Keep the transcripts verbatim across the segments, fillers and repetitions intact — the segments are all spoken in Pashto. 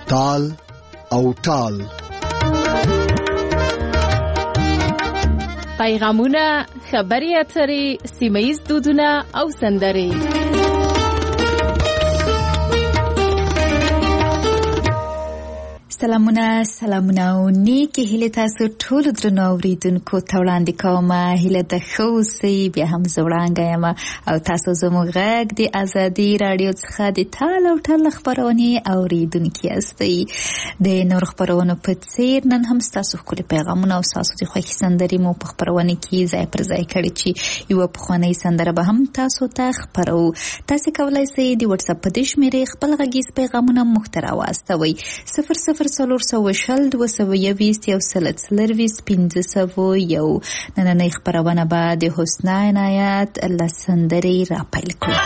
تال او ټال. پیغامونه، خبري اترې، سیمه‌ییز دودونه او سندرې. سلامونه سلامونه او نیکی هیله تاسو ټول درنو اوریدونکو ته وړاندې کوم. هیله د ښه اوسئ. بیا هم زه وړاندې یم او تاسو زموږ غږ د ازادي راډیو څخه د ټال او ټال خپرونې اوریدونکي یاستئ. د نور خپرونو په څیر نن هم ستاسو ښکلي پیغامونه او ستاسو د خوښې سندرې مو په خپرونه کې ځای پر ځای کړي چې یوه پخوانۍ سندره به هم تاسو ته خپرو. تاسو کولی شئ د وټساپ په دې شمېرې خپل غږیز پیغامونه موږ ته راواستوئ. صفر صفر څلور سوه شل دوه سوه یویشت یو سل څلرویشت پنځه سوه یو. نننۍ خپرونه به د حسنا عنایت له سندرې راپیل کړو.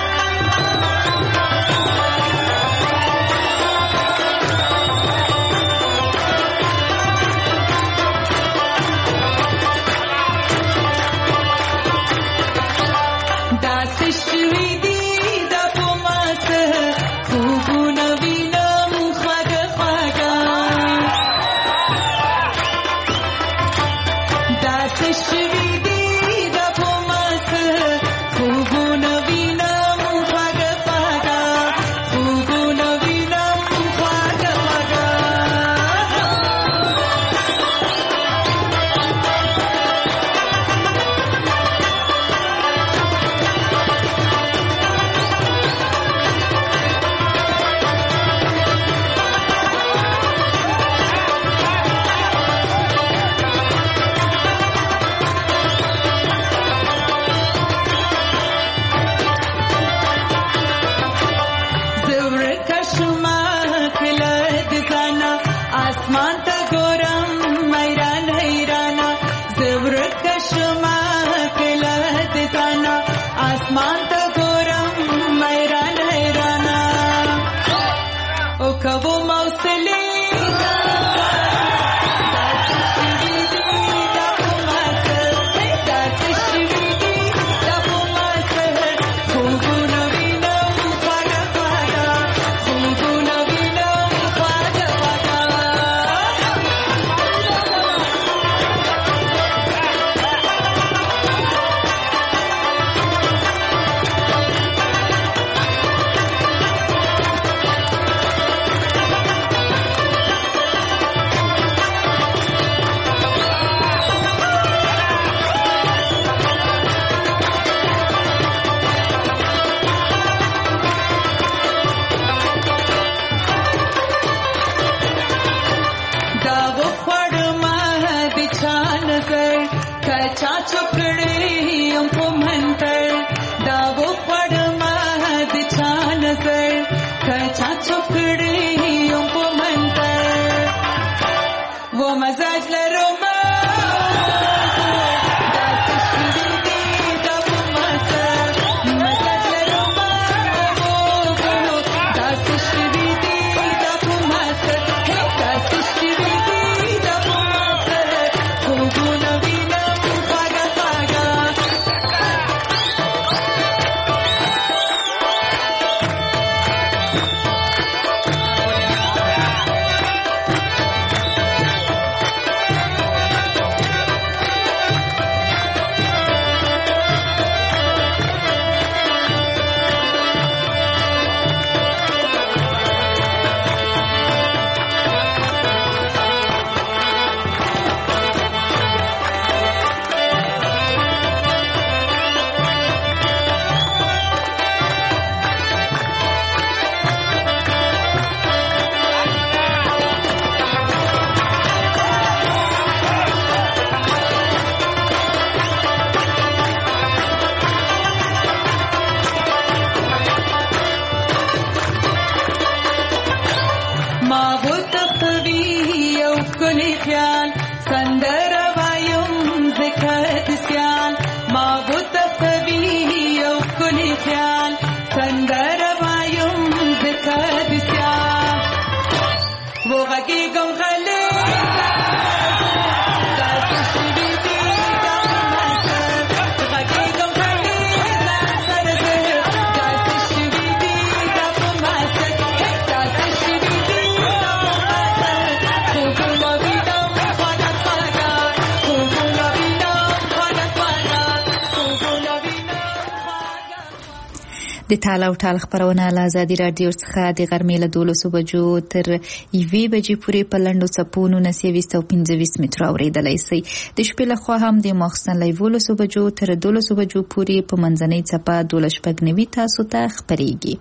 د تال او ټال خبرونه له ازادي راډیو څخه د غرمې له دولسو بجو تر یوې بجې پورې په لنډو څپونو نسیویست او پنځه ویشت متره اورېدلی سئ. د شپې لخوا هم د ماخستن له یولسو بجو تر دولسو بجو پورې په منځنۍ څپه دولس شپږ نوي تاسو ته خپرېږي.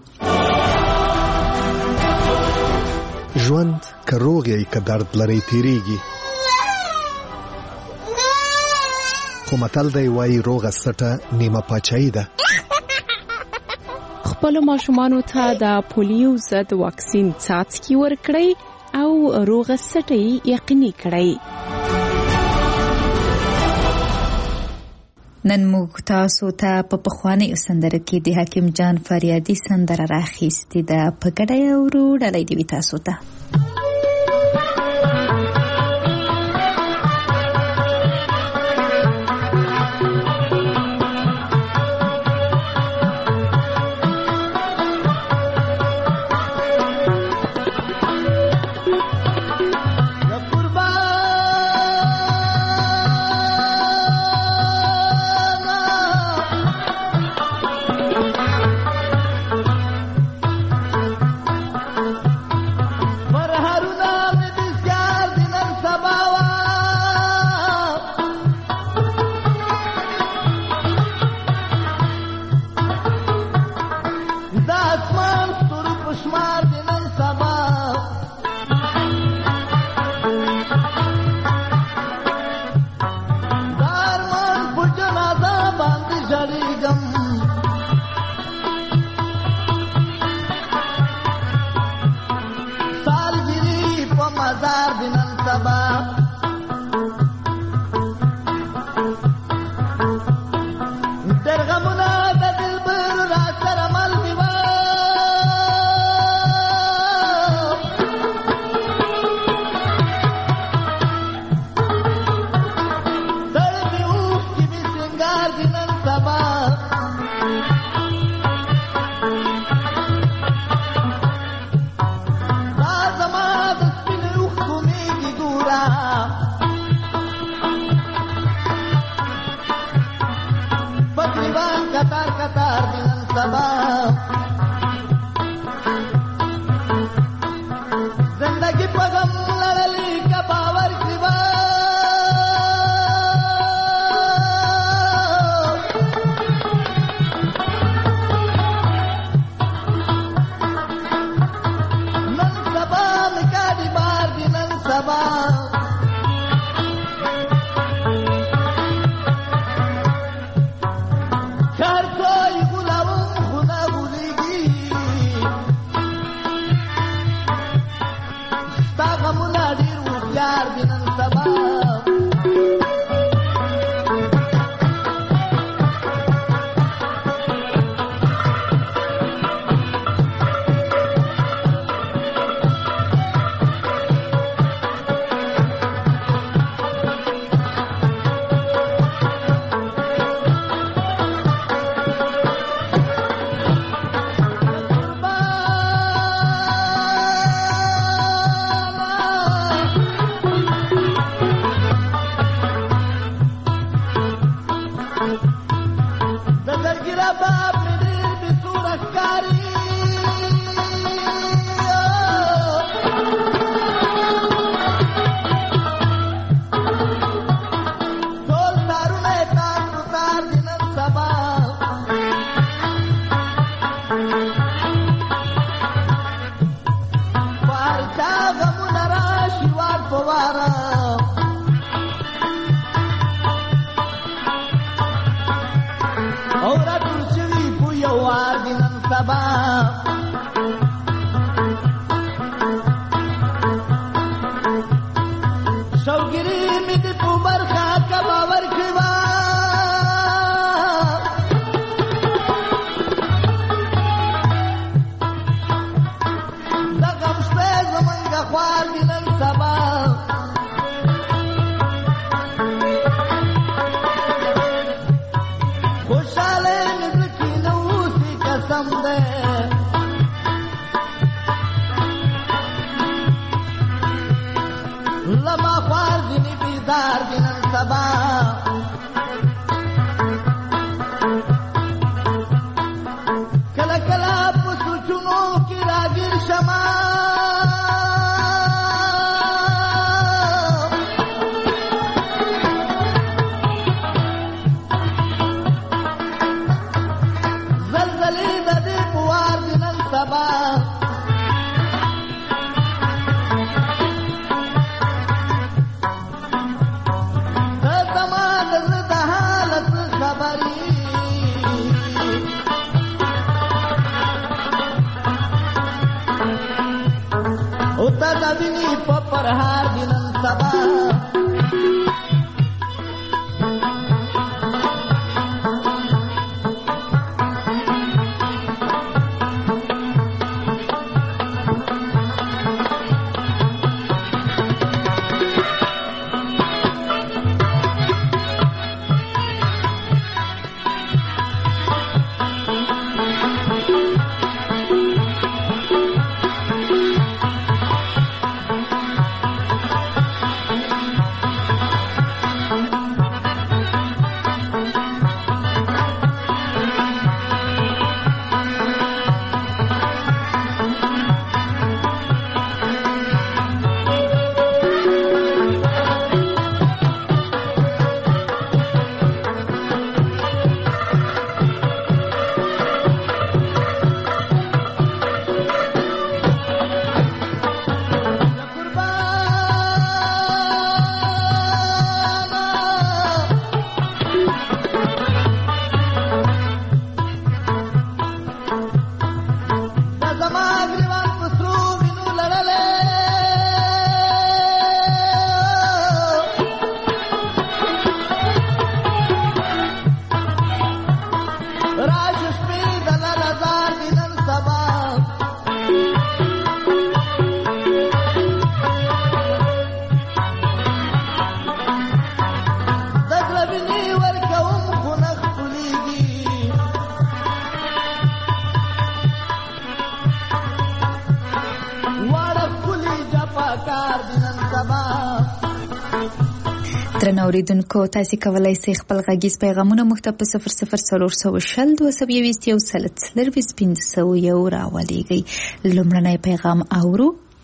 ژوند که روغ یې که درد لرئ تېرېږي، خو متل دی وایي روغه سټه نیمه پاچاهي ده. خپلو ماشومانو ته د پولیو ضد واکسین څاڅکي ورکړئ او روغه سټه یقیني کړئ. نن موږ تاسو ته په پخوانیو سندرو کې د حکیم جان فریادي سندره راخیستې ده. په ګډه یې اورو. ډالۍ دې وي تاسو ته. خوشاله مزکی نو سی قسم ده شما زلزلې د دې پوار دي نن سبا Vini popar har dinan sabah درنو اوریدونکو تاسو کولای شئ خپل غږیز پیغامونه موږ ته په صفر صفر څلور سوه شل دوه سوه یوویشت یو سل څلرویشت پنځه سوه یو راولېږئ. لومړنی پیغام اورو.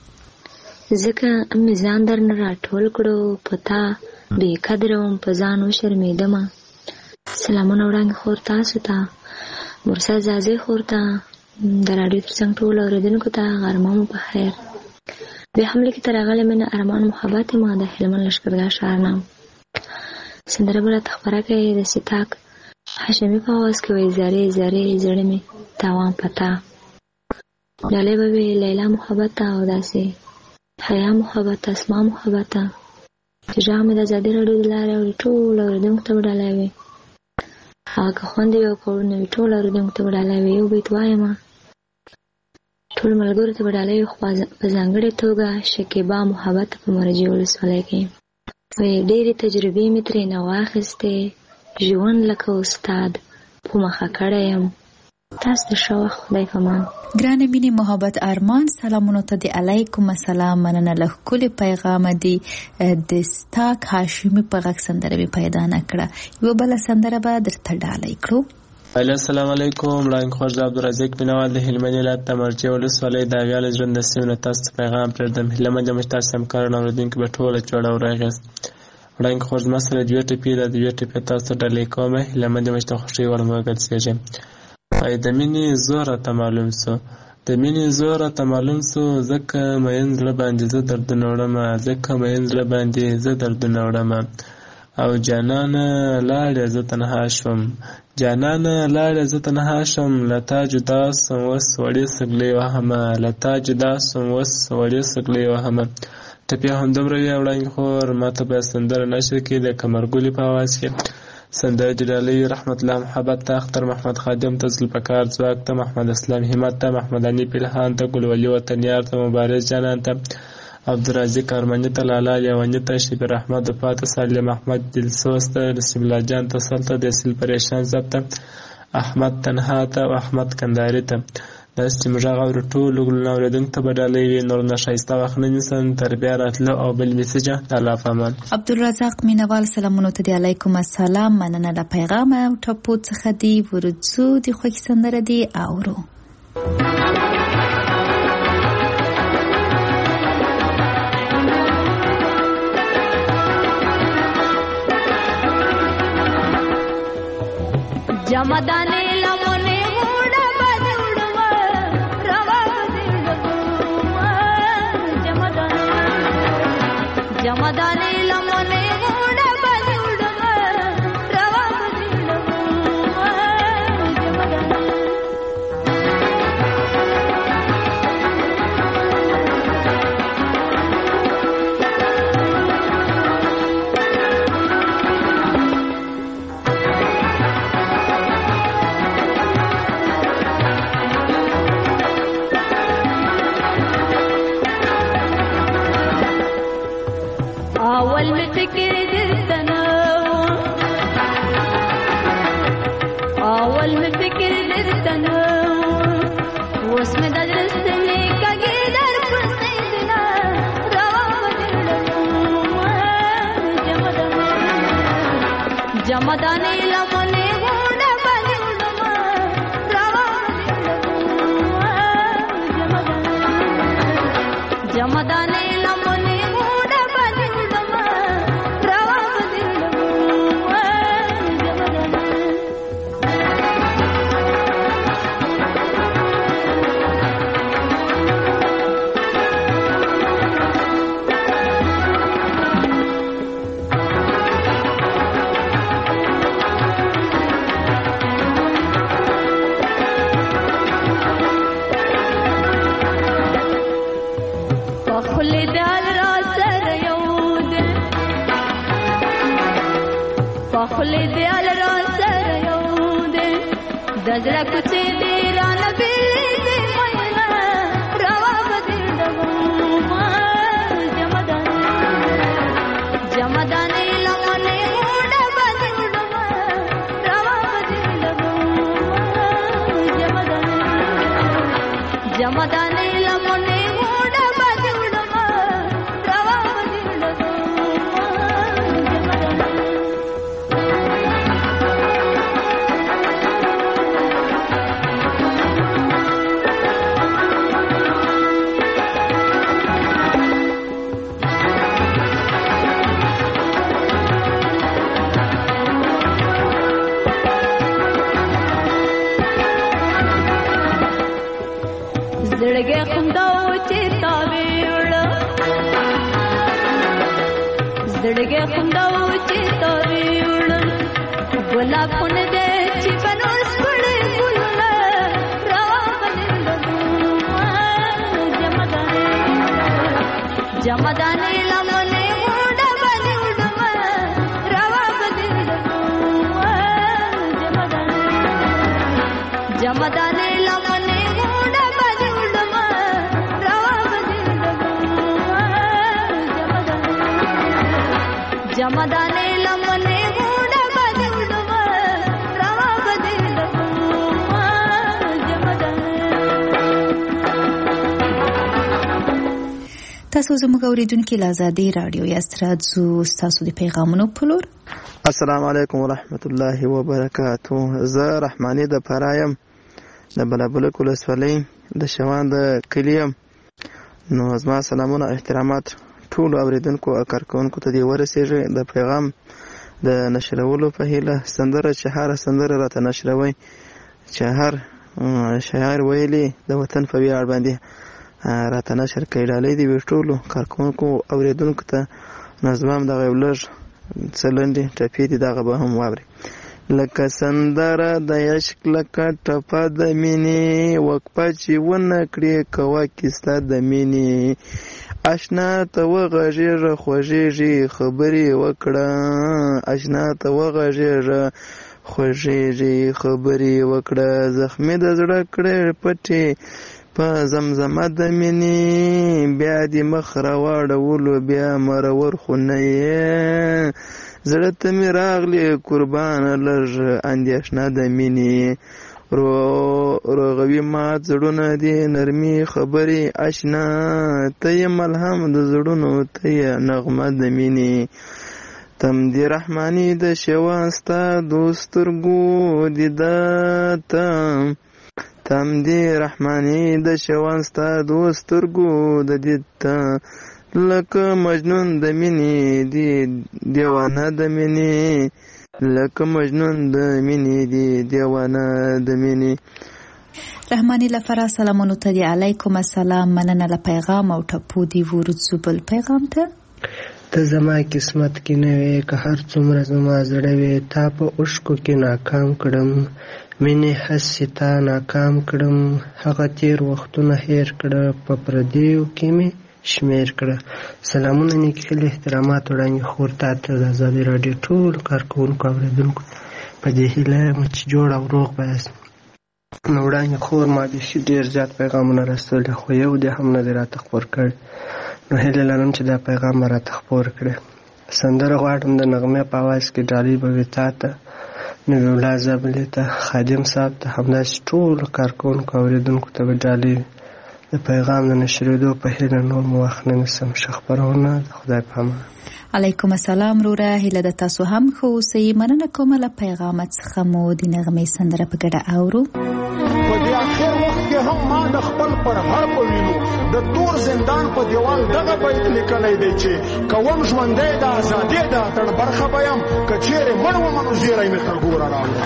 ځکه مې ځان درنه راټول کړو په تا بې قدره وم په ځان وشرمېدمه. سلامونه وړاندې خور تاسو ته مرسا زازې خور ته د راډیو تر څنګ ټولو اورېدونکو ته غرمه مو په خیر. بیا هم لیکې ته راغلی مینه ارمان محبت ما د هلمند لښکرګاه ښار نه سندره به راته خپره کوي د ستاک هاشمي په اواز کې وایي زرې زرې زړه مې تاوان پتا. ډالۍ به وي لیلا محبت او داسې حیا محبت اسما محبت چې غږ مې د ازادي راډیو د لارې اوري ټولو اورېدونکو ته به ډالۍ وي. هغه که خوندې وي او که وړونه وي ټولو اورېدونکو ته به ډالۍ وي. یو بیت وایمه ټول ملګرو ته به ډالۍ وي خو په ځانګړې توګه شکیبا محبت په مرجې ولسوالۍ کې وایي ډېرې تجربې مې ترېنه واخیستې ژوند لکه استاد په مخه کړی یم. تاسو د ښه وخت خدای پامان. ګرانې مینې محبت ارمان سلامونو ته د علیکم السلام مننه له ښکلي پیغامه دی د ستاک هاشمي په غږ سندره مې پیدا نه کړه. یوه بله سندره به درته ډالۍ کړو. السلام علیکم وړاندې خور زه عبدالرزاق مینوال د هلمند ولایت د مرجې ولسوالۍ د اویاله ژوند د سیمې نه تاسو ته پیغام پرېږدم. هیله منم چې تاسو همکاران اورېدونکي به ټوله جوړه ورغاست. وړاندې خور زما سره دوې ټپې ده دوې ټپې تاسو ته ډالۍ کوم. هیله منم چې د خوښۍ وړ مو وګرځېږي. وایي د مینې زور راته معلوم سو د مینې زور راته معلوم سو ځکه مین زړه باندې زه دردونه وړمه ځکه مین زړه باندې زه دردونه وړمه او جانانه لاړې زه تنها شوم جانانه لاړې زه تنها شوم له تا جدا سم وس وړې سګلې وهمه له تا جدا سم وس وړې سګلې وهمه. ټپې همدومره وي وړاندې خور ما ته به سندره نشر کړي د قمرګلې په اواز کې سندره د ډالۍ رحمت الله محبت ته اختر محمد خادم ته ذوالفقار ځواک ته محمد اسلام همت ته محمد انیف الهان ته ګلولي وطنیار ته مبارز جانان ته عبدالرزاق ارمني ته لالا لیوني ته شبیر احمد وفا ته سالم احمد دلسوز ته رسول الله جان ته سل ته دسیل پریشان زب ته احمد تنها ته او احمد کنداري ته داسې چې موږ هغه اورو ټولو ګلونه اورېدونکو ته به ډالۍ وي. نور نه ښایسته وخت نه نیسم تر بیا راتلو او بل میسجه د الله په امان. عبدالرزاق مینوال سلامونو ته د علیکم السلام مننه له پیغامه او ټپو څخه دی ورځو د خوښي سندره دی اورو. ಜಮದಾನೆ ಲಮನೆ ಮೂಡ ಬದುಡುವ ರವಾ ಬದುಡುವ ಜಮದಾನೆ ಜಮದಾನೆ ಲಮನೆ ಮೂಡ ಬದುಡುವ ರವಾ ಬದುಡುವ ಜಮದಾನೆ أول مفكر درتنا أول مفكر درتنا واسم درستني كقدر بسيدنا رواب جمداني جمداني لمني غودا بلدما رواب جمداني جمداني لمني غودا خلد على راس يود دزرا كچ دیران بيد مينا روا بدلدم جمدان جمدان لمنه موڈ بدلدم روا بدلدم جمدان جمدان لمنه موڈ بدلدم روا بدلدم زړګي خونداو چې تاویړ زړګي خونداو چې تاویړ ګلاب پونه دې چې بنوس پړې ګلونه روا بدلدم جمدانه جمدانه لمنه موډ بدلدم روا بدلدم جمدانه جمدانه لمنه موډ جمدانه لمنه موډ بدلدم روا بدلدم جمدانه. تاسو زموږ اوریدونکو له آزادۍ رادیو یاست راځو تاسو د پیغامونو په لور. السلام علیکم ورحمت الله وبرکاته. زه رحماني د پرایم د بلابلک ولسوالۍ د شوان د کلیم. نو زما سلامونه احترامات ټول اوریدونکو او کارکونکو ته دی ورسېږي. د پیغام د نشرولو په هیله سندره چې هر سندره راته نشروي چې هر شاعر ویلي د وطن په ویاړ باندې راته نشر کوي. ډالۍ دی ټولو کارکونکو اوریدونکو ته نظم دغه لږ څه لنډې ټپې دي دغه به هم واوري. لکه سندره د عشق لکه ټپه د مینې وقفه چې ونه کړې کوه کیسه د مینې اشنا ته وغږېږه خوږېږي خبرې وکړه اشنا ته وغږېږه خوږېږي خبرې وکړه زخمي د زړه کړې پټې په زمزمه د مینې بیا دې مخ راواړولو بیا مرور خو نه یې زړه ته مې راغلې قربانه لږ اندېښنه د مینې روغوي مات زړونه دي نرمي خبرې اشنا ته یې ملهم د زړونو ته یې نغمه د مینې تم دې رحماني د شوان ستا دوسترګو دیدته تم دې رحماني د شوان ستا دوسترګو د دیدته لکه مجنون د مینې دی دیوانه د مینې لکه مجنون د مینې دی دیوانه د مینې. رحمانی لفرا سلامونو ته دی علیکم السلام. مننه له پیغام او ټپو دی ورڅو بل پیغام ته. ته زما قسمت کې نه وې که هر څومره زما زړه وې تا په اوښکو کې ناکام کړم مینې هسې تا ناکام کړم هغه تیر وختونه هیر کړه په پردیو کې مې شمیر کړه. سلامونه نیکې هیلې احترامات وړاندې خور تا ته د ازادي راډیو ټولو کارکوونکو اورېدونکو په دې هیله یم چې جوړ او روغ به یاست. نو وړاندې خور ما بیخي ډېر زیات پیغامونه رسولي خو یو دی هم نه دی راته خپور کړی. نو هیله لرم چې دا پیغام به راته خپور کړی. سندره غواړم د نغمې په اواز کې ډالۍ به وي تا ته نوي الله زابلې ته خادم صاحب ته همداسې ټولو کارکوونکو اورېدونکو ته به ډالۍ وي. د پیغام د نشرېدو په هیله نور مو وخت نه نیسم. ښه خپرونه د خدای په امان. علیکم السلام روره هیله د تاسو هم ښه اوسئ. مننه کوم له پیغامت څخه مو د نغمې سندره په ګډه اورو. په دې اخر وخت کې هم ما د خپل پر هر په وینو د تور زندان په دیوال دغه بیت لیکلی دی چې کوم ژوندی د ازادۍ د اتڼ برخه به یم که چیرې مړ ومه نو زیری مې تر ګوره راوړه.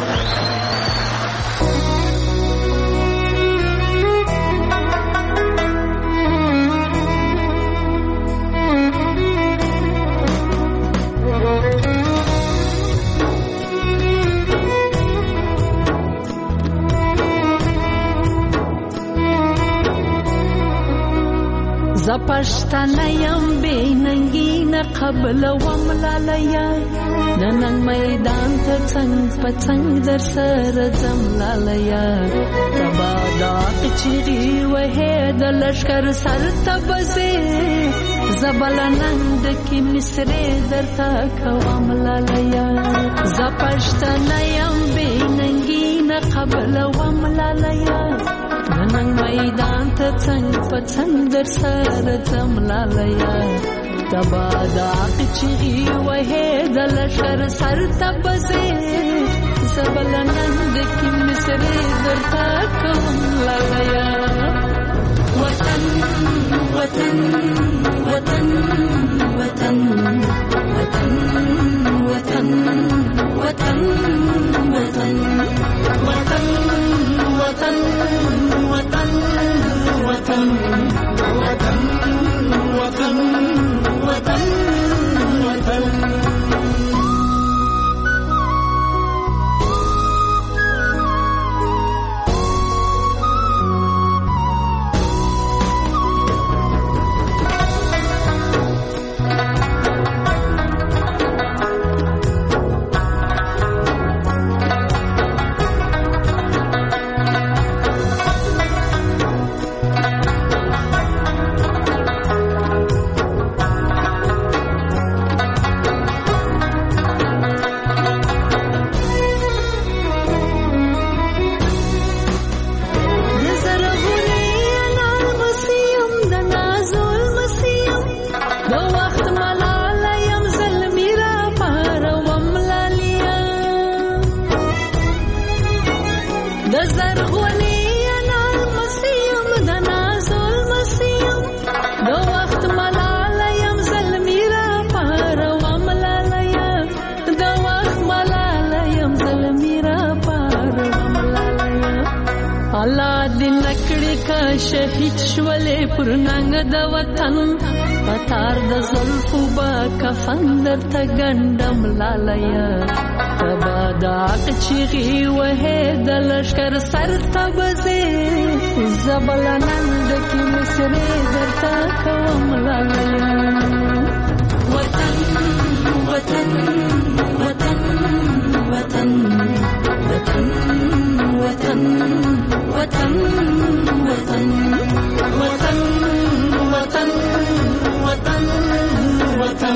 زپشتنه یم بی ننگی نه قبل وم لالیا نننگ میدان ته څنګ په څنګ در سره ځم لالیا تبا داق چیغي وهې د لشکر سر ته بځې زبل نند کی مصرې درته کوم لالیا زپشتنه یم بی ننگی نه قبل وم لالیا نننگ میدان ته څنګ په څنګ در سره ځم لالیا تبا داق چیغي وهې د لشکر سر ته بځې زبل نند کی مصرې درته کوم لالیا وطن وطن وطن وطن وطن وطن وطن وطن وطن وطن وطن وطن وطن وطن وطن وطن شهید شولې پر ننګ د وطن پتار د زلفو با کفن درته ګنډم لالیا تبا داق چیغي وهې د لشکر سر ته بځې زبل نند کی مصرې درته کوم لالیا وطن وطن وطن وطن وطن وطن وطن وطن وطن وطن وطن وطن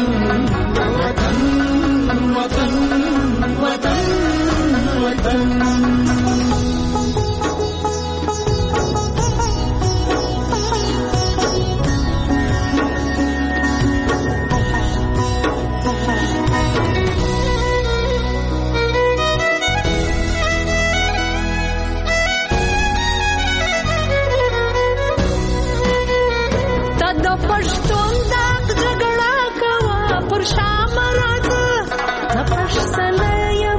وطن وطن وطن پښتون دا جګړه کوا پر شام راځه پښتنه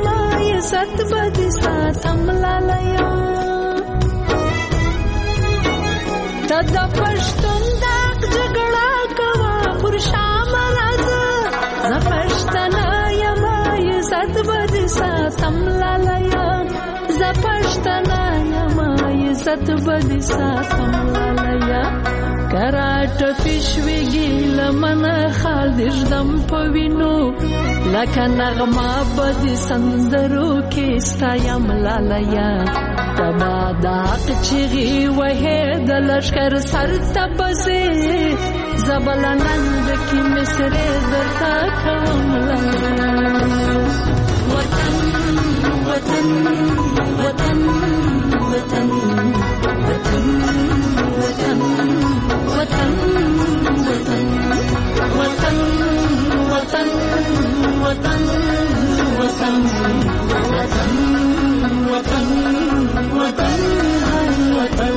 د پښتون داغ جګړه کوا پر شام راځه ز پښتنه یم عزت بد ساتم لالایا ز پښتنه یم عزت بد ساتم لالایا کراټ پښویږي لمن خال دژدم پوینو لکه نغمه بد سندرو کې ستایم لالایا تبا داق چغي وه د لشکر سر تبزه زبلنند کی مصر درتا کوم وطن وطن وطن وطن وطن وطن وطن وطن وطن وطن وطن وطن وطن وطن وطن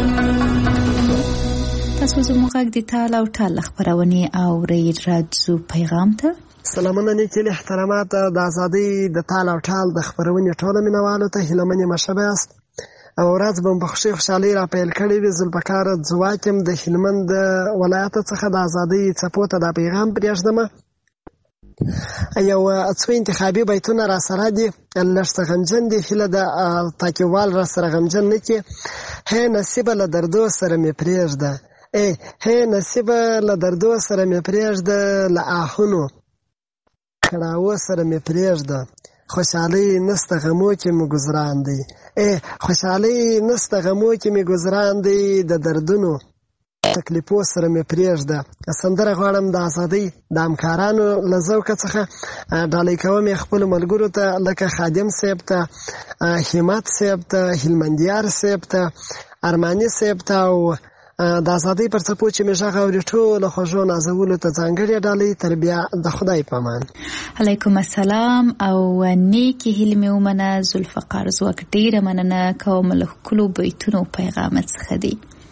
تاسو زموږ غږ د تال او ټال خبرونه او ری راځو پیغام ته سلامونه نیکي احترامات د ازادي د تال او ټال د خبرونه ټول مینوالو ته هیلمنې مشباست او ورځ به په خوشي خوشالي را پیل کړی وي زلبکار ځواکم د هلمند ولایت څخه د ازادي څپو ته د پیغام پرېږدم یو څو انتخابي بیتونه را سره دي لږ څه غمجن دي هیله د تاکیوال را سره غمجن نه کې هی نصیبه له دردو سره مې پرېږده ای هی نصیبه له دردو سره مې پرېږده له آهونو کړاوو سره مې پرېږده خوشحالي نسته غمو کې مې ګزران دی ای خوشحالي نسته غمو کې مې ګزران دی د دردونو تکلیفو سره مې پرېږده سندره غواړم د ازادۍ د همکارانو له ذوقه څخه ډالۍ کوم یې خپلو ملګرو ته لکه خادم صاحب ته همت صاحب ته هلمندیار صاحب ته ارماني صاحب ته او د ازادۍ پر څپو چې مې غږ اوري ټولو خوږو نازولو ته ځانګړې ډالۍ تر بیا د خدای په امان علیکم السلام او نیکې هیلې مې ومنه ذوالفقار ځواک ډېره مننه کوم له ښکلو بیتونو پیغامت څخه دی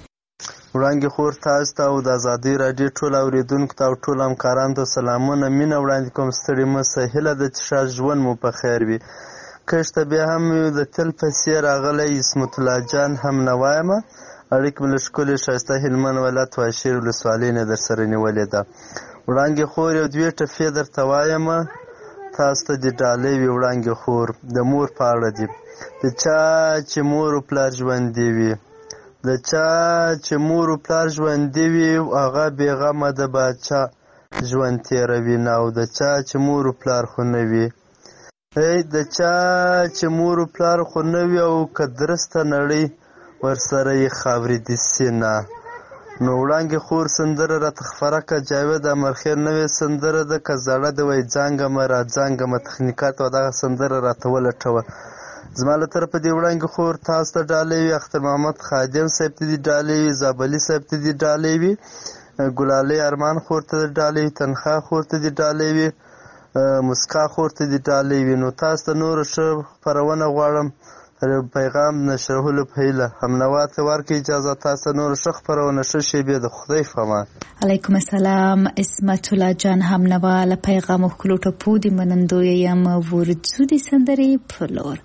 وړاندې خور تاسو ته او د ازادۍ راډیو ټول اوریدونکو ته او ټول همکارانو ته سلامونه مینه وړاندې کوم ستړي مه سئ هیله ده چې ښه ژوند مو په خیر وي کشته بیا هم د تل په څېر راغلی عصمت الله جان هم نوا یمه اړیکې مې له ښکلې ښایسته هلمند ولایت واشیر ولسوالۍ نه در سره نیولې ده وړاندې خور یو دوې ټپې درته وایمه تاسو ته دې ډالۍ وي وړاندې خور د مور په اړه دي د چا چې مور و پلار ژوندي وي د چا چې مور و پلار ژوندي وي هغه بېغمه د باچا ژوند تېروي نه او د چا چې مور و پلار خو نه وي ای د چا چې مور و پلار خو نه وي او که درسته نړۍ ورسره یې خاورې دي سینه نو وړاندې خور سندره راته خپره کړه جاوید امرخېل نوې سندره ده که زړه ده وایي ځانګمه را ځانګمه تخنیکات او دغه سندره راته ولټوه زما له طرفه دې وړاندې خور تاسو ته ډالۍ وي اختر محمد خادم صاحب ته دې ډالۍ وي زابلي صاحب ته دې ډالۍ وي ګلالۍ ارمان خور ته دې ډالۍ وي تنخوا خور ته دې ډالۍ وي مسکا خور ته دې ډالۍ وي نو تاسو ته نوره ښه خپرونه غواړم پیغام نشرولو په هیله همنوا ته ورکړئ اجازه تاسو ته نوره ښه خپرونه ښه شیبې د خدای په امان علیکم السلام عصمت الله جان همنوا له پیغام ښکلو ټپو د منندویه یم ورځو د سندرې په لور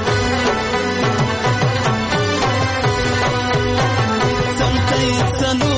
Some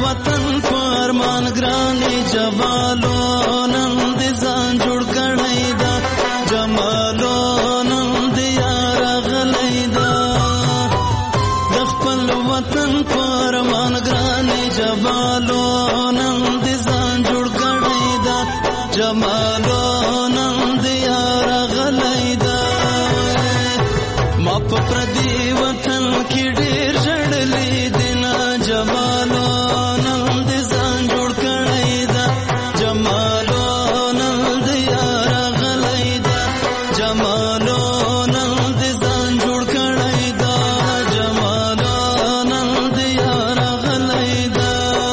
وطن فرمان ګرانې جمالو نن دې ځان جوړ کړی دا جمالو نن دې یار غلی دا د خپل وطن فرمان ګرانې جمالو نن دې ځان جوړ کړی دا جمالو نن دې یار غلی دا ما په پردي وطن کې ډېر ژړلې دي نه جمالو نن دې ځان جوړ کړی دا جمالو نن دې یار غلی دا جمالو نن دې ځان جوړ کړی دا جمالو نن دې یار غلی دا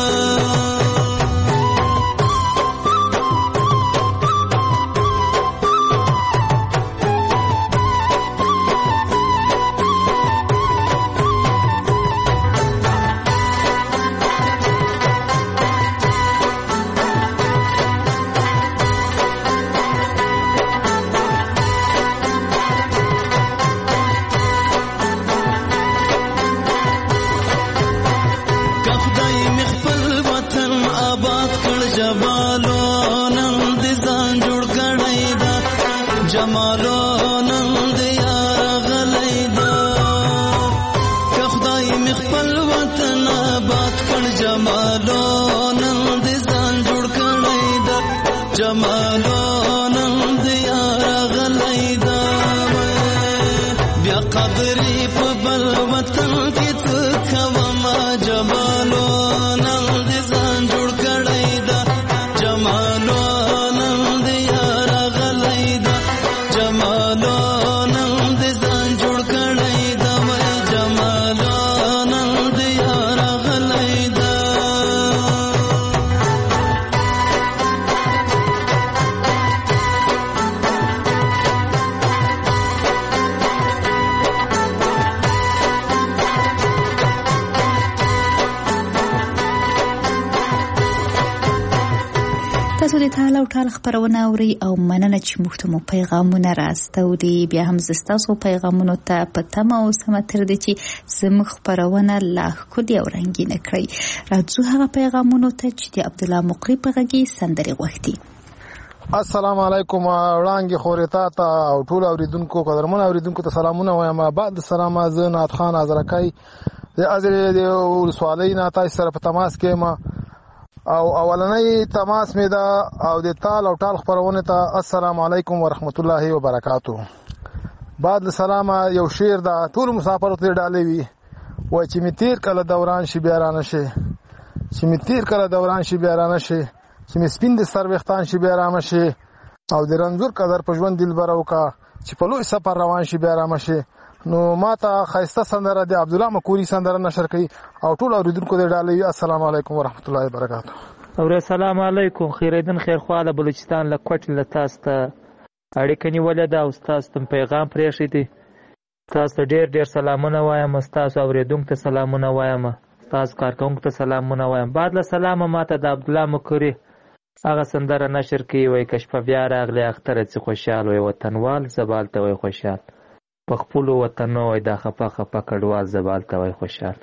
جمالو نن دې یار غلی دا که خدای مې خپل وطن آباد کړ جمالو نن دې ځان جوړ کړی دا جمالو نن دې یار غلی دا بیا قبرې په بل وطن کې څه کوم جمالو نن دې ځان جوړ کړی دا جمالو نن دې یار غلی دا جمالو نن دې ځان جوړ کړی دا جمالو نن دې یار غلی دا تاسو د ټال او ټال خبرونه اوري او مننه چې موږ ته مو پیغامونه راستوري بیا هم زستاسو پیغامونو ته په تمه اوسم تر دې چې زموږ خبرونه لا ښکلې او رنګینه کړئ راځو هغه پیغامونو ته چې د عبد الله مقری په غږی سندرې غوښتي السلام علیکم وړانګې خورتا ته او ټول اوریدونکو قدرمن اوریدونکو ته سلامونه وایم بعد سلام از نات خان ازرکای د ازری د ولسوالۍ نه تاسو سره په تماس کې ما او اولنۍ تماس مې دا او د تال او ټال خبرونه ته السلام علیکم ورحمت الله وبرکاتہ بعد سلام یو شعر دا ټول مسافر ته ډالې وی وای چې می تیر کله دوران شي بیا رانه شي چې می تیر کله دوران شي بیا رانه شي چې می سپین د سر وختان شي بیا رانه شي او د رنځور قدر په ژوند دلبرو کا چې په لوی سفر روان شي بیا رانه شي نو ماته خیسته سندره د عبد الله مقری سندره نشر کړي او ټول اوریدونکو ته ډالې السلام علیکم ورحمت الله وبرکاتہ او السلام علیکم خیریدن خیر خواله بلوچستان له کوټ له تاسو ته اړیکه نیولې ده او تاسو ته پیغام پرېښی دی تاسو ډېر ډېر سلامونه وایم تاسو اوریدونکو ته سلامونه وایم تاسو کارکونکو ته سلامونه وایم بعد له سلام ماته د عبد الله مقری هغه سندره نشر کړي وای کشف بیا راغلی اختر چې خوشاله وي وطنوال زبال ته وای خوشاله په خپل وطن وای دا خپه خپه کډوال زبال ته وای خوشاله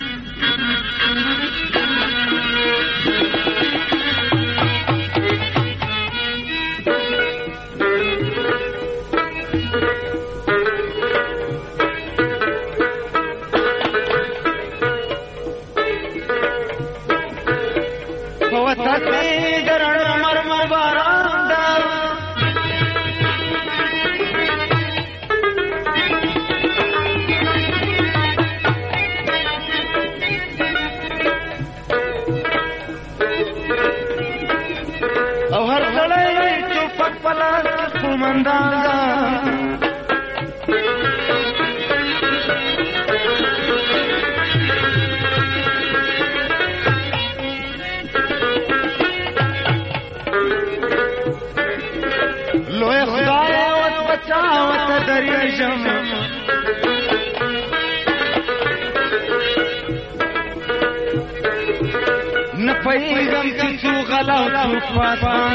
پیغام چې څو غلا او څو پاتان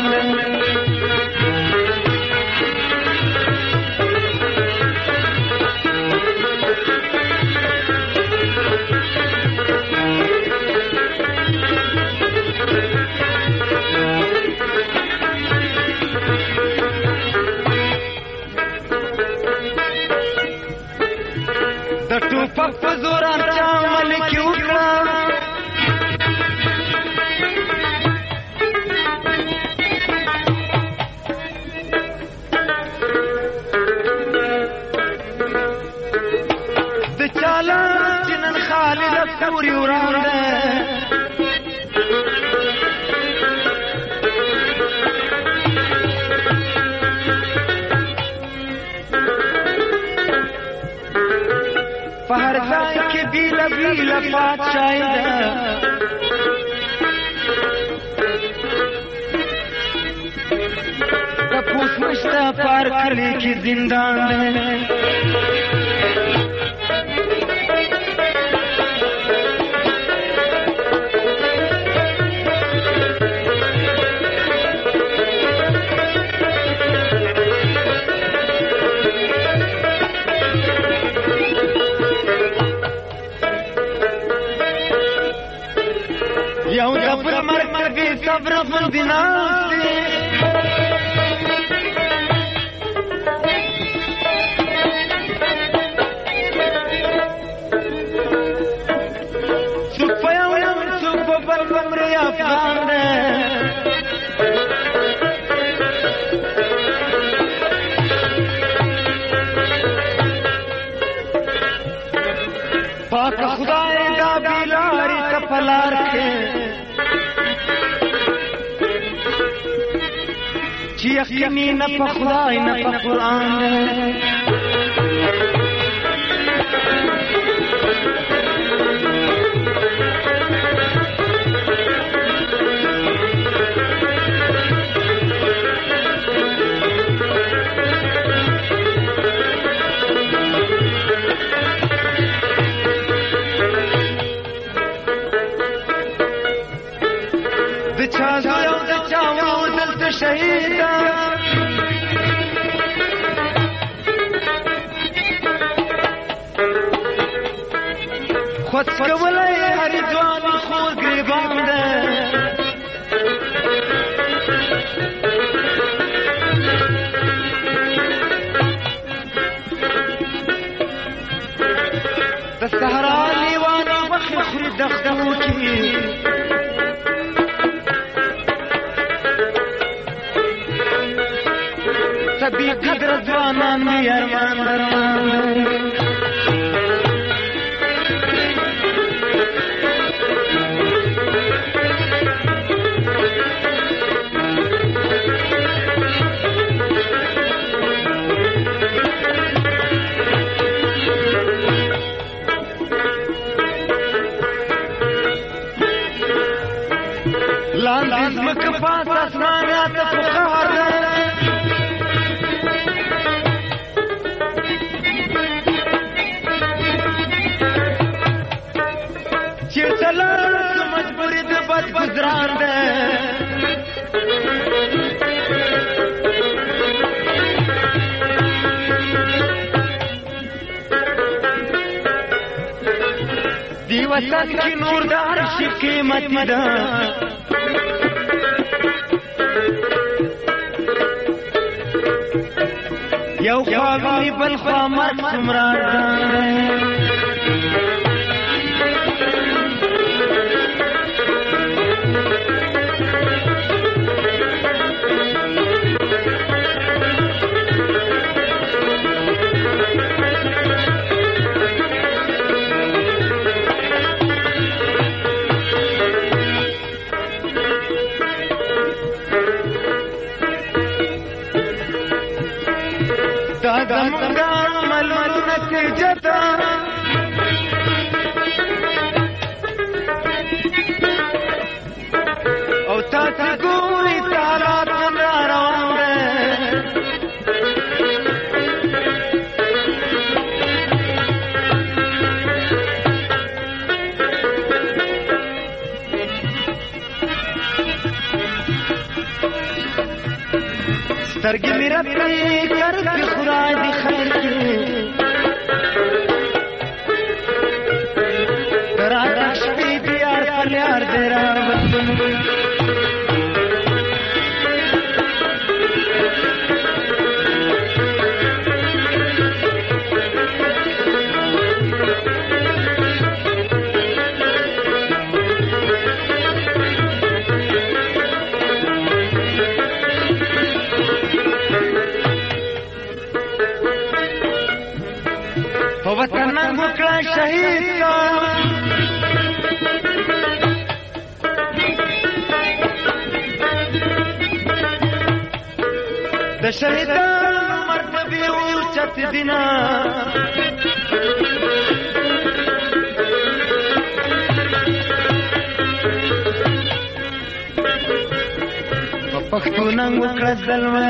ټوپک په زور چا عمل کې وکړه د چاله چې نن خالد پورې وراوړه په هر ځای کې بیله بیله پادشاهي ده تپوس نشته په هر کلي کې زندان ده یو دبر مرکبی صبر غندی ناستی سوک پا یو یم سوک پا بل بمری افغان ده پاک خدای دا بیلاری تپلار کے چی یقینی نا پا خدای نا پا قرآن ده شهیدا خود کولای هر ځوان خو گریبان ده د صحرا لیوان وخخر دختو کی سبی قدر ځوانان می ارمان درمان لاندې زمکه پاس اسمانات فخار مجبوری د بد گزران ده دی وطن کی نور د هر شي قیمت ده یو خواب می بل خوا مرد سمران ده زمونگا ملون نتیجتا او تاسی گوری تالات من را روان ده سترگی میرا پی کرد خدای دی خیر کی ترا رشپی دیار پلیار دیرا وطن شهید کا د شهیدانو مرتبه اوچت دینا په پښتو ننګ وکړه ظلمه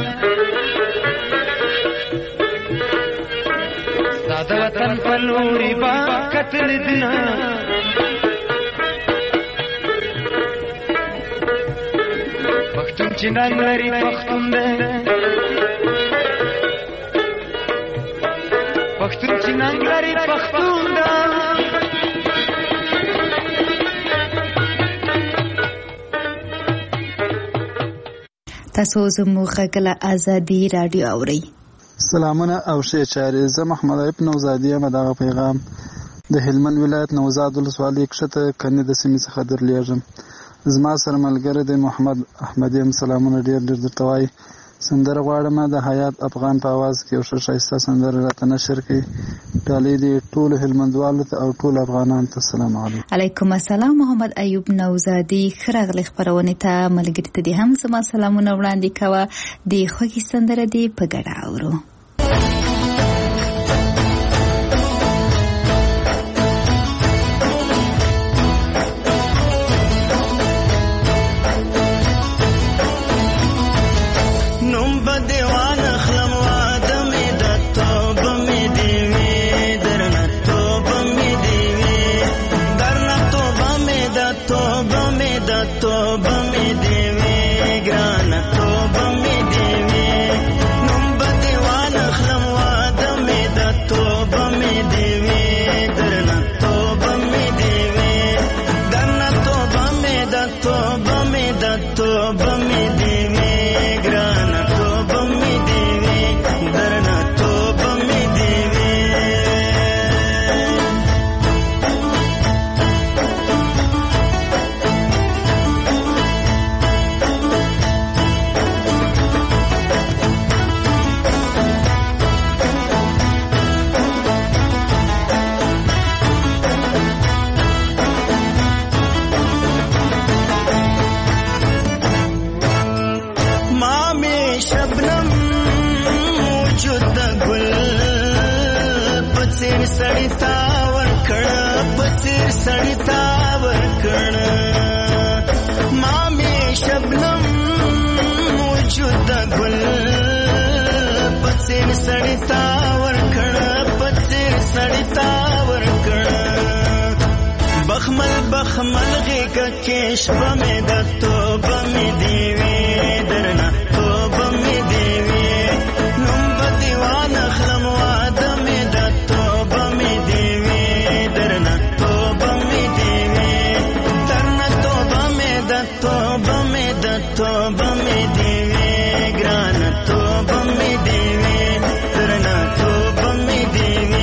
ستا د وطن په لوري با قتل دینا پښتون چې ننګ لري پښتون دی پښتون چې ننګ لري پښتون دی تاسو زموږ غږ له ازادي رادیو اورئ. سلامونه او ښې چارې. زه محمد عیب نوزادي یم. دغه پیغام د هلمند ولایت نوزاد ولسوالۍ کښته کني د سیمې څخه درلیږم. زما سره ملګری دی محمد احمدي هم سلامونه ډېر ډېر درته وایي. سندره غواړم د حیات افغان په اواز کې یو ښه ښایسته سندره راته نشر کړي. ډالۍ دې ټولو هلمندوالو ته او ټولو افغانانو ته سلام علیکم. علیکم السلام. محمد ایوب نوزادي ښه راغلی خپرونې ته. ملګري ته دې هم زما سلامونه وړاندې کوه. د خوږې سندره دې په ګډه اورو. بخمل غیګ کې شپه مې د توبه مې دی وی درنه توبه مې دی وی نوم به دیوان خلم واده مې د توبه مې دی وی درنه توبه مې دی وی درنه توبه مې د توبه مې د توبه مې دی وی ګران توبه مې دی وی درنه توبه مې دی وی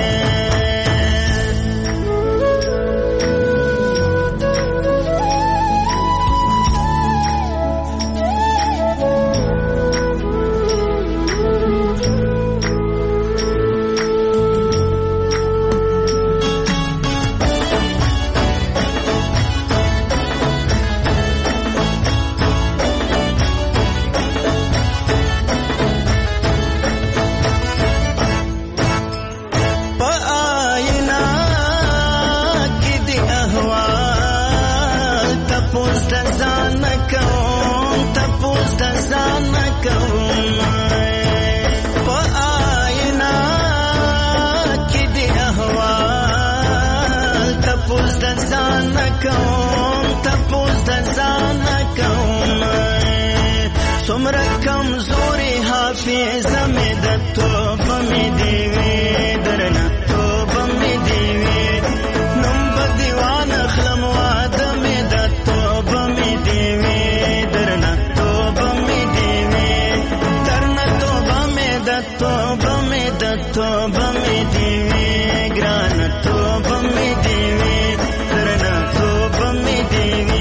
څومره کمزوري حافظه مې د توبه مې دی وی درنه توبه مې دی وی نوم به دیوان خلم واده مې د توبه مې دی وی درنه توبه مې دی وی درنه توبه مې د توبه مې د توبه مې دی وی ګران توبه مې دی وی درنه توبه مې دی وی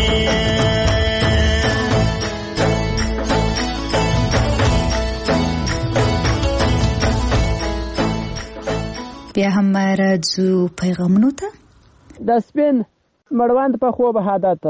بیا هم راځو پیغامونو ته. د سپین مړوند په خوب عادت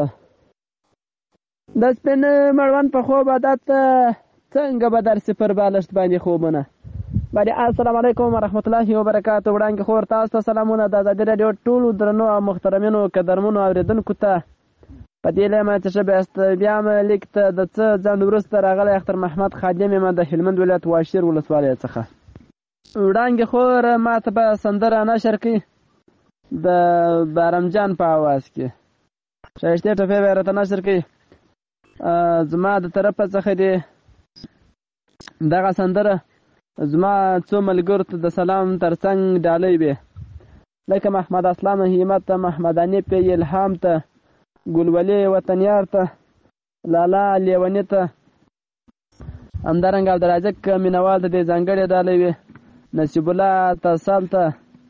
د سپین مړوند په خوب عادت څنګه به درسي پر بالښت باندې خوبونه. باندې السلام علیکم ورحمت الله وبرکاته. وړاندې خور تاسو ته سلامونه. د ازادي راډیو ټولو درنو او محترمینو قدرمنو اوریدونکو ته په دې لمه چې شبه است بیا م لیک ته د څه ځان وروسته راغلی اختر محمد خادم یم د هلمند ولایت واشیر ولسوالۍ څخه. وړاندې خور ما ته به سندره نشر کړي د بارمجان په اواز کې ښایستې ټپې به یې راته نشر کړي. زما د طرفه څخه دې دغه سندره زما څو ملګرو ته د سلام ترڅنګ ډالۍ وې، لکه محمد اسلام همت ته، محمد انیب الهام ته، ګلولي وطنیار ته، لالا لیوني ته، همدارنګه عبدالرازق مینوال ته دې ځانګړې ډالۍ وې، نصیب الله تصال ته،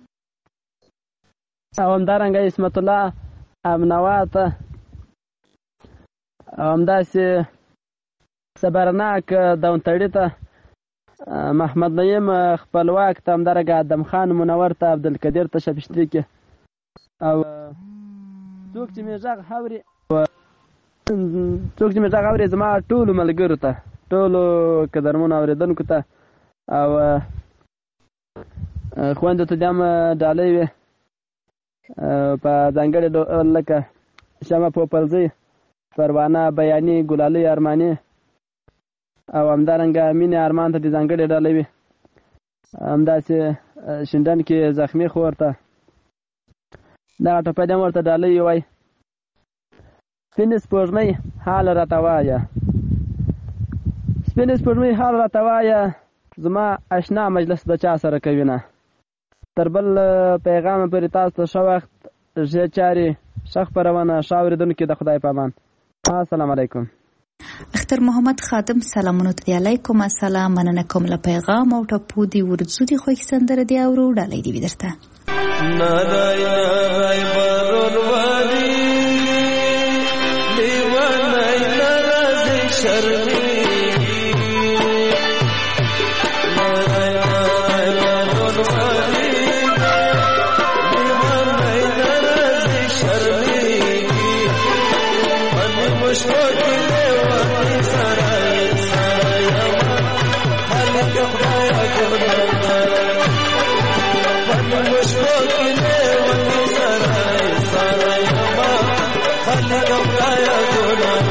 او همدارنګه اسمت الله امنوا ته، او همداسې صبرناک دونتړي ته، محمد نعیم خپلواک ته، همدارنګه ادم خان منور ته، عبدالقدیر ته شبشتري کې، او څوک چې مې غږ اوري څوک چې مې غږ اوري زما ټولو ملګرو ته، ټولو قدرمنو اورېدونکو ته، او خویندو ته دې هم ډالۍ وې په ځانګړې ډول لکه شمه پوپلزۍ، پروانه بیاني، ګلالۍ ارماني، او همدارنګه مینې ارمان ته دې ځانګړې ډالۍ وې. همداسې شینډن کې زخمي خور ته دغه ټپه دې هم ورته ډالۍ ووایي. سپینې سپوږمۍ حال راته وایه، سپینې سپوږمۍ حال راته وایه، زما اشنا مجلس د چا سره کوي نه. تر بل پیغام پورې تاسو ته ښه وخت، ښې چارې، ښه خپرونه، ښه اورېدونکي د خدای په امان. السلام علیکم. اختر محمد خادم سلامونه ته. علیکم السلام. مننه کوم له پیغام او ټپو دی ورځو دی خوښ سندره دی او ډالۍ دی درته. نادای نای بارون واری دیوانای نرازی شرمی نادای نای بارون واری دیوانای نرازی شرمی منی مشکوکی دیوانی سرای سرای اما حالی که خدای کنم منی مشکوکی دیوانی سرای سرای اما حالی که خدای کنم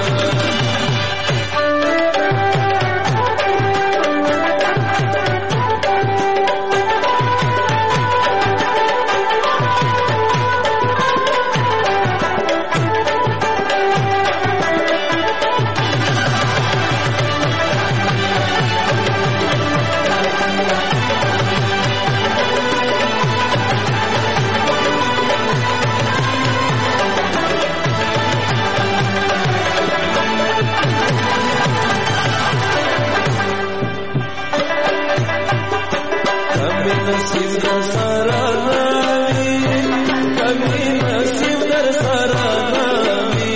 نصیب در سارا نامی کمی نصیب در سارا نامی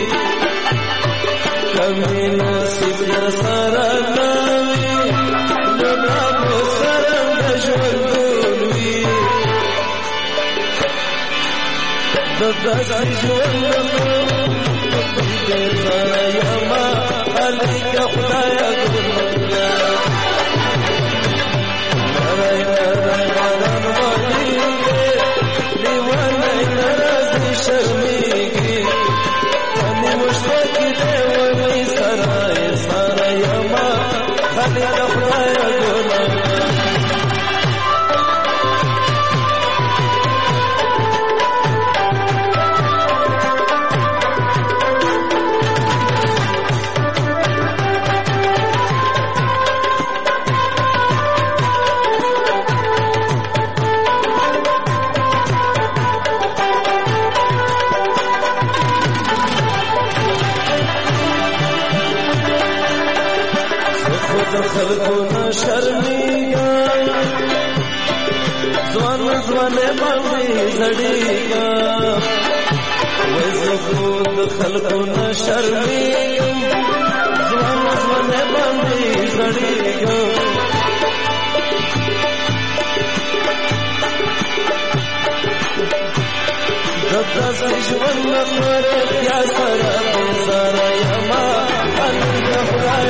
کمی نصیب در سارا نامی جنا بسرم دشوندونوی دداسی جوندم در سارا یما علی که خدایا گرمونگا شرمیگی منی مشتاقی دیوانی سرای سرای اما خالی خدای گناه خلقنا شرمیگا زوان زوان باندې زړیگا وزه خود خلقنا شرمیگا زوان زوان باندې زړیگا داس ژوند نخوره بیا سره سره یما الله خدای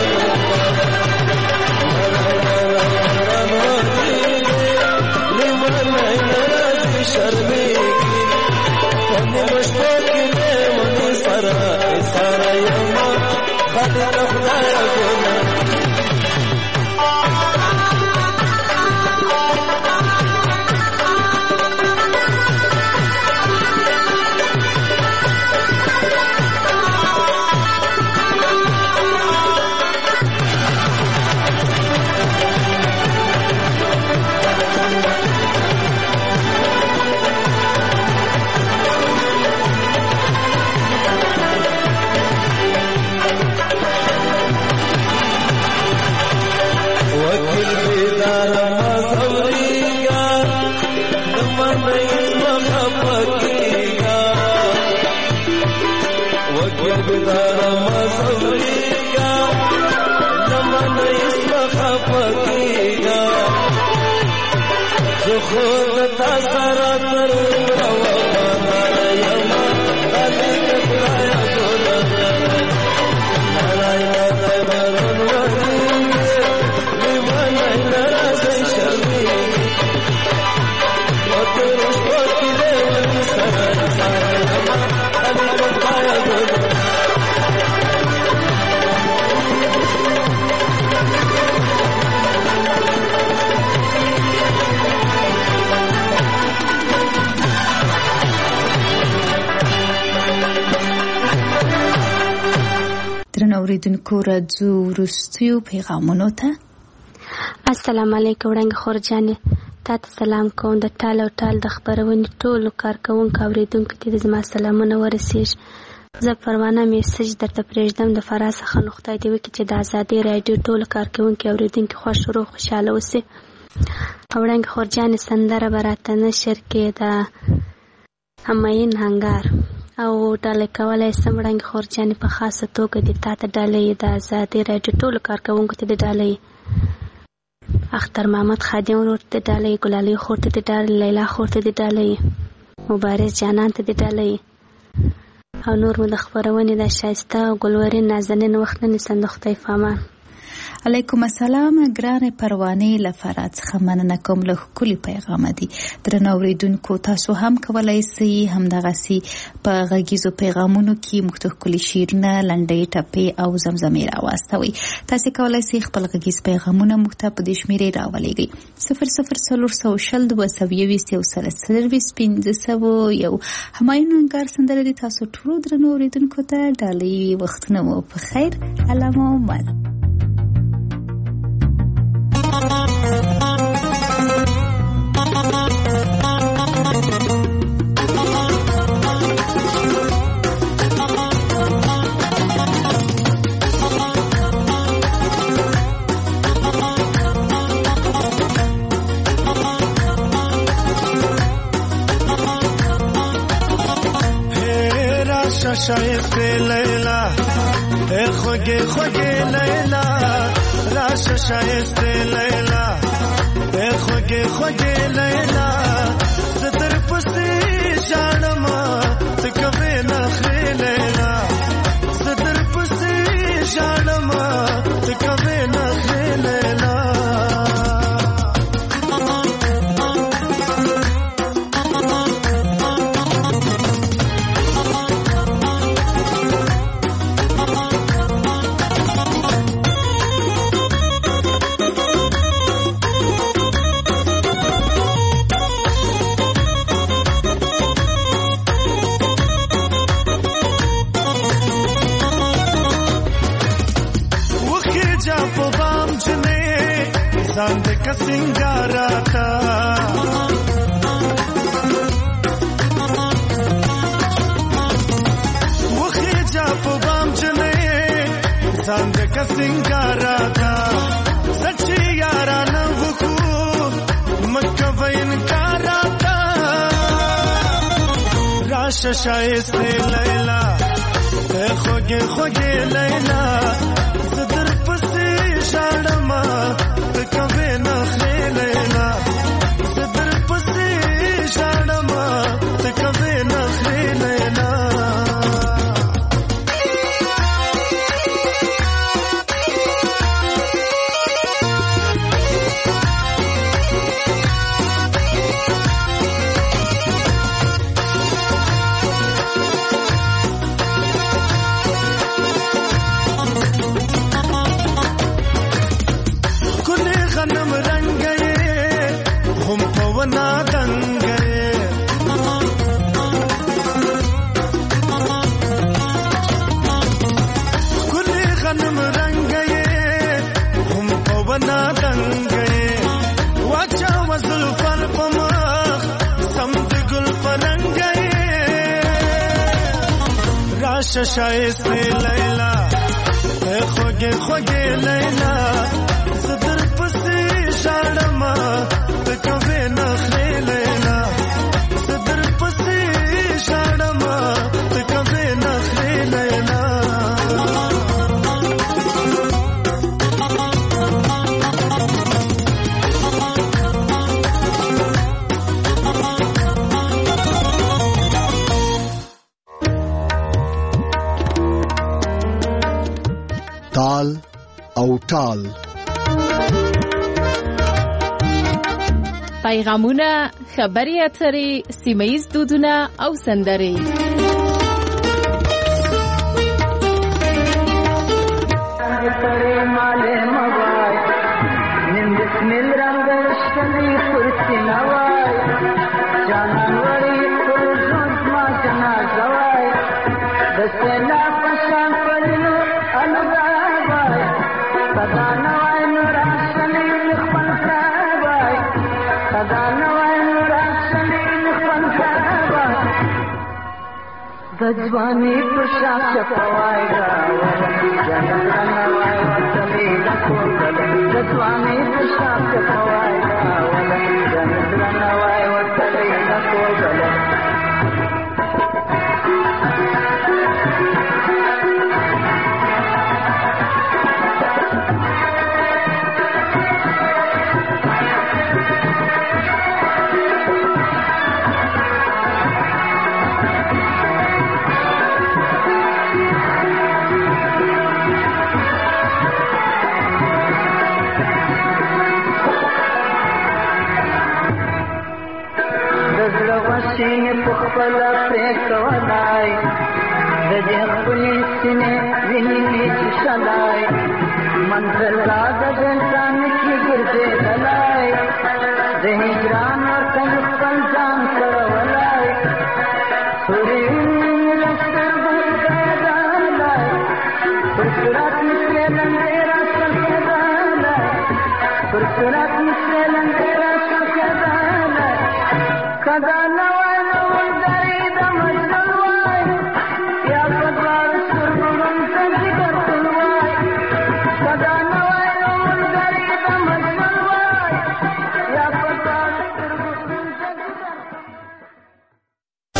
شرمېږي په نیمه شپه کې مې ونې سره سره یمه خدای ته خدایه ګوره خود تا سره تر روانه یما خدای ته خدایه ګوره نارای نارای بارون وریږي لیوانی نرازی شرمیږي و تر شپو کې لیونی سره سره یما خدای ته خدایه ګوره درنو اوریدونکو راځو وروستیو پیغامونو ته. السلام علیکم وړانګې خور جانې، تا ته سلام کوم. د ټال او ټال د خپرونې ټولو کارکوونکو اوریدونکو ته د زما سلامونه ورسیږي. زه پروانه میسج درته پرېږدم د فراه څخه، نو خدای دې وکړي چې د ازادۍ راډیو ټولو کارکوونکي اوریدونکي خوښ روغ خوشحاله اوسي. وړانګې خور جانې سندره به راته نشر کړې د همایون هنګار او ډالۍ کولی سم. وړانګې خور جانې په خاصه توګه د تا ته ډالۍ د ازادۍ راډیو ټولو کارکوونکو ته د ډالۍ، اختر محمد خادم ورور ته د ډالۍ، ګلالۍ خور ته د ډالۍ، لیلا خور ته د ډالۍ، مبارز جانان ته د ډالۍ او نور مو د خپرونې د ښایسته او ګلورین نازنین وخت نه نیسم. د خدای په امان. علیکم السلام ګرانې پروانې له فراه څخه مننه کوم له ښکلي پیغامه دي. درنو اورېدونکو تاسو هم کولی سئ همدغسې په غږیزو پیغامونو کې موږ ته ښکلي شعرونه، لنډۍ، ټپې او زمزمې راواستوئ. تاسې کولی سئ خپل غږیز پیغامونه موږ ته په دې شمېرې راولېږئ: صفر صفر څلور سوه شل دوه سوه یویشت یو سل څلرویشت پنځه سوه یو. همایون هنګار سندره دې تاسو ټولو درنو اورېدونکو ته ډالۍ. وختونه مو په خیر. علامه عمر. شایسته لیلا اے خوږې خوږې لیلا، راشه شایسته لیلا اے خوږې خوږې لیلا، زه در پسې ژاړم ته کوې نخرې لیلا، زه در پسې ژاړم ته کوې نخرې لیلا. ځان دې که سنګاره تا وخې جا په بام جنې ځان دې که سنګاره تا سچې یارانه وکړو مکه وینکاره تا راشه شایسته لیلا اے خوږې خوږې لیلا، زه در پسې ژاړم ته کوې نخرې لیلا، زه در پسې ژاړم ته کوې نخرې راشه شایسته لیلا خوږې خوږې لیلا زه در پسې ژاړم ته کوې نخرې لیلا زه در پسې ژاړم ته کوې نخرې لیلا تال او ټال پیغامونه، خبري اترې، سیمه‌ییز دودونه او سندرې. ځواني په شاخ چپوای راولم جنوای وطني لکول د ځواني په شاخ چپوای راولم جنوای وطني لکول سینه په خپل پریکولای د دې خپل سینه ویني چې شلای منزل را د ځان کې ګرځي دلای د هجران ورته خپل ځان کړولای سوري لستر بوتلای پر سرات مسله لنګرا څخه پر سرات مسله لنګرا څخه کدا